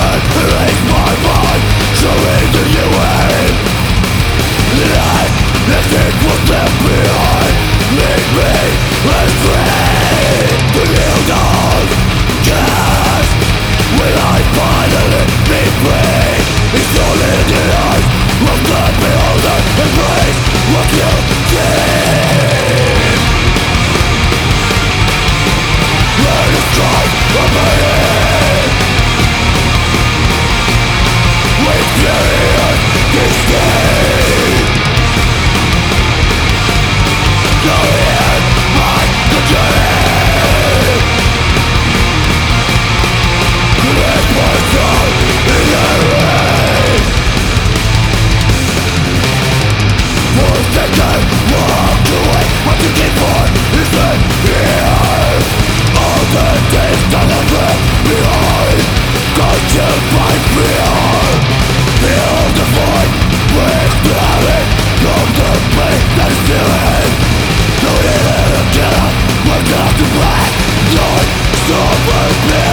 erase my mind, showing the new way. Everything was left behind, leave me astray. The yield of gas, when I finally be free, it's all in the eyes of the beholder. Embrace what you see. Let us strike a pain with fury and disdain. Going by the dream, let my soul in the rain. Forsaken, walked away. What you came for is in here. All the days that I left behind, consumed by fear. Feel the void with gravity from the pain that is feeling. No need to get up, wake up to black. Don't stop with me.